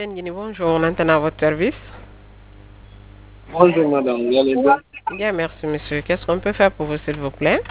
Bonjour, on entend à votre service. Bonjour madame, vous allez bien? Bien, merci monsieur. Qu'est-ce qu'on peut faire pour vous, s'il vous plaît?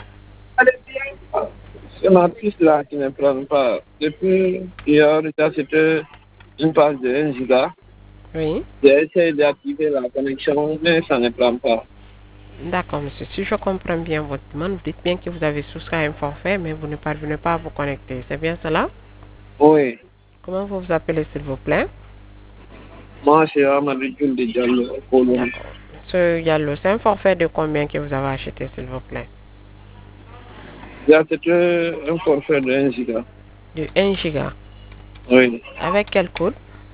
C'est ma fils là qui ne prend pas. Depuis hier, j'ai acheté une page de 1 giga. Oui. J'ai essayé d'activer la connexion, mais ça ne prend pas. D'accord, monsieur. Si je comprends bien votre demande, vous dites bien que vous avez souscrit à un forfait, mais vous ne parvenez pas à vous connecter. C'est bien cela? Oui, Comment vous vous appelez, s'il vous plaît? moi c'est Amadou de Diallo, Colombe. D'accord. Monsieur Yallo, c'est un forfait de combien que vous avez acheté, s'il vous plaît? J'ai acheté un forfait de 1 giga. De 1 giga. Oui. Avec quel code?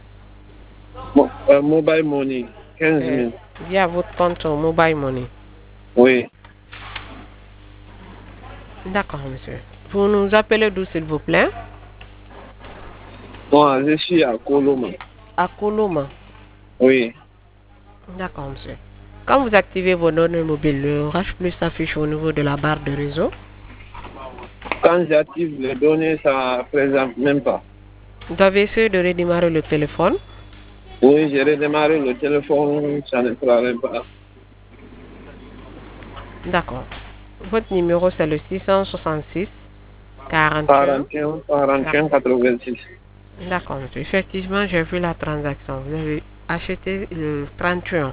Mobile money, 15 Euh, 000. Via votre compte Mobile Money. Oui. D'accord, monsieur. Vous nous appelez d'où, s'il vous plaît? Moi, je suis à Colombe. À Koloma. Oui. D'accord, monsieur. Quand vous activez vos données mobiles, le Rush Plus s'affiche au niveau de la barre de réseau. Quand j'active les données, ça ne présente même pas. Vous avez essayé de redémarrer le téléphone. Oui, j'ai redémarré le téléphone, ça ne parlait pas. D'accord. Votre numéro, c'est le 666 41. 41, 41, 86. D'accord, monsieur. Effectivement, j'ai vu la transaction. Vous avez acheté le 31.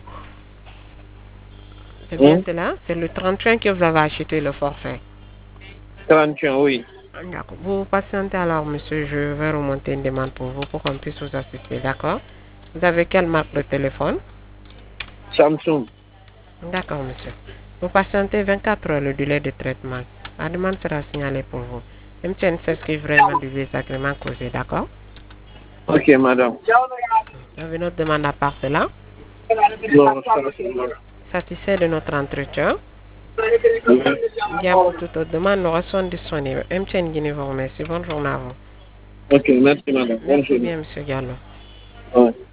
C'est bien Hein? cela? C'est le 31 que vous avez acheté le forfait. 31, oui. D'accord. Vous patientez alors, monsieur. Je vais remonter une demande pour vous pour qu'on puisse vous assister. D'accord? Vous avez quelle marque de téléphone? Samsung. D'accord, monsieur. Vous patientez 24 heures le délai de traitement. La demande sera signalée pour vous. MTN s'excuse vraiment du désagrément causé, d'accord? Ok, madame. Vous avez notre demande à part cela. Non, ça, c'est bon. Satisfait de notre entretien. Oui. Bien pour toute autre demande, nous restons disponibles. MTN Guinée vous remercie. Bonne journée à vous. Ok, merci, madame. Bonne Merci journée. bien, monsieur Gallo. Ouais.